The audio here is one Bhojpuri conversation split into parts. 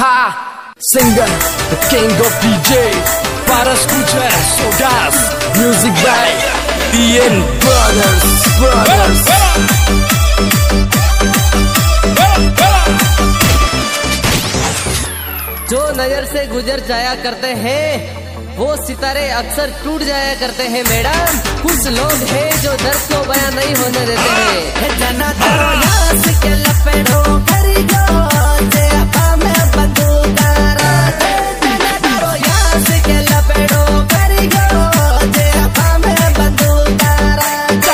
Ha! Singer, the king of DJs, para escuchar Sogas, music by Ian Brothers. जो नजर से गुजर जाया करते हैं वो सितारे अक्सर टूट जाया करते हैं मैडम। कुछ लोग हैं जो दर्द को बयां नहीं होने देते हैं। जना करो यास के लपेटो करी जो जे हमें बंदूकारा दे। जना करो यास के लपेटो करी जो जे हमें बंदूकारा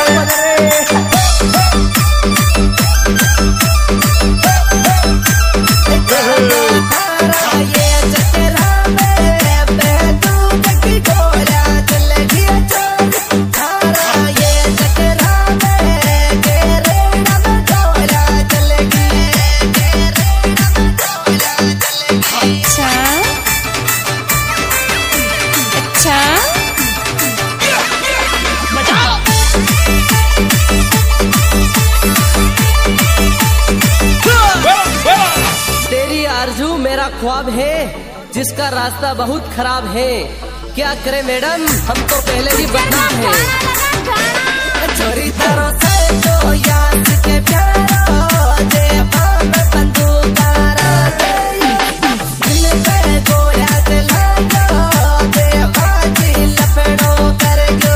मेरा ख्वाब है जिसका रास्ता बहुत खराब है। क्या करे मैडम, हम तो पहले ही बदनाम है। चोरी तरह से तो याद के प्यारो जे पाम बंदूकारा दे। दिल पे गोया चला जो दे बाजी लपेड़ो कर जो।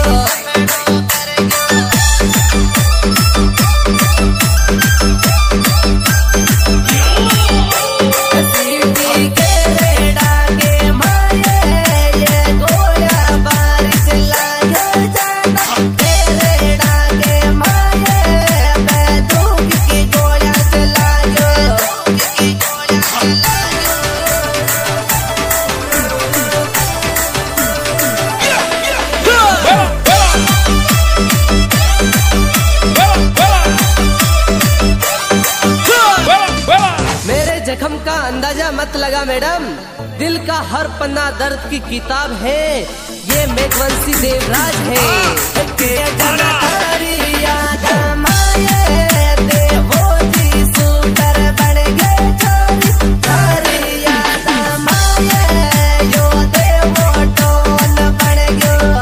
जख्म का अंदाजा मत लगा मैडम, दिल का हर पन्ना दर्द की किताब है। ये मेघवंशी देवराज है। के जना तारी याद माये देवो जी सुंदर बन गए छोरी। तारी याद माये यो देवो टोन बन गयो।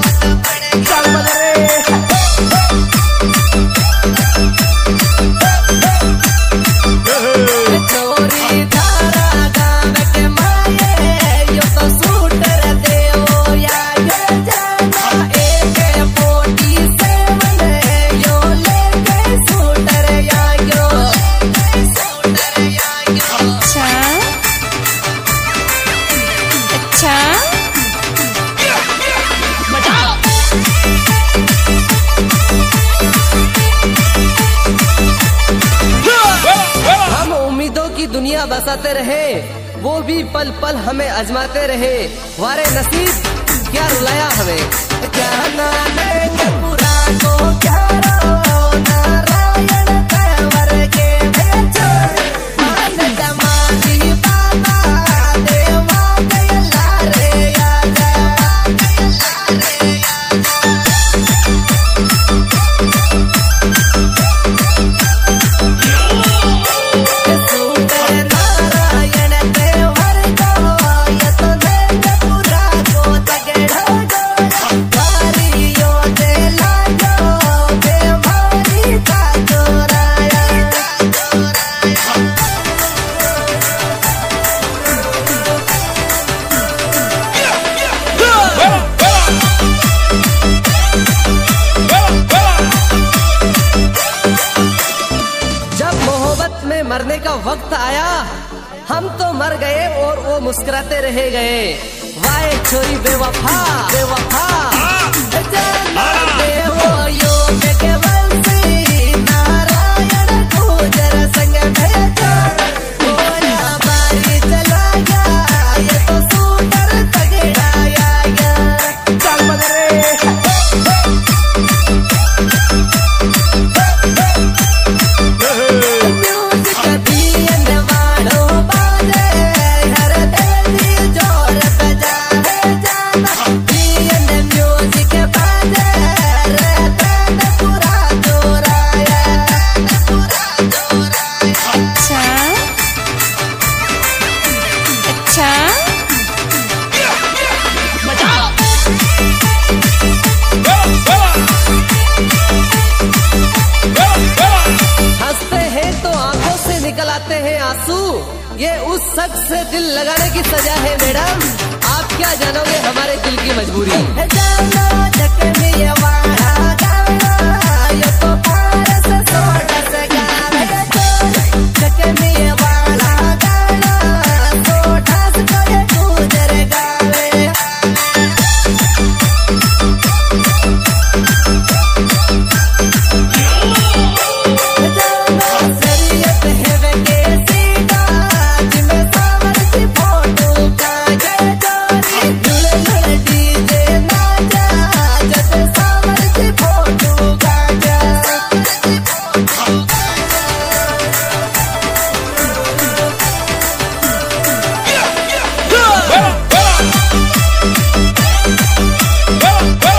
दुनिया बसाते रहे वो भी पल पल हमें आजमाते रहे। वारे नसीब क्या रुलाया हमें। क्या नाने पूरा को क्या नारायण तेवर के भेजो। मान दमादी बाबा देवा गयला रे आजा। मरने का वक्त आया हम तो मर गए और वो मुस्कुराते रह गए। वाए छोरी बेवफा बेवफा देवो यो के वंशी नारायण गुजर संग भेजो। गोया बारी चला गया ये तो सुंदर तगड़ाया गया। चल मगरे अच्छा हंसते हैं तो आंखों से निकल आते हैं आंसू, ये उस शख्स से दिल लगाने की सजा है मैडम। आप क्या जानोगे हमारे दिल की मजबूरी।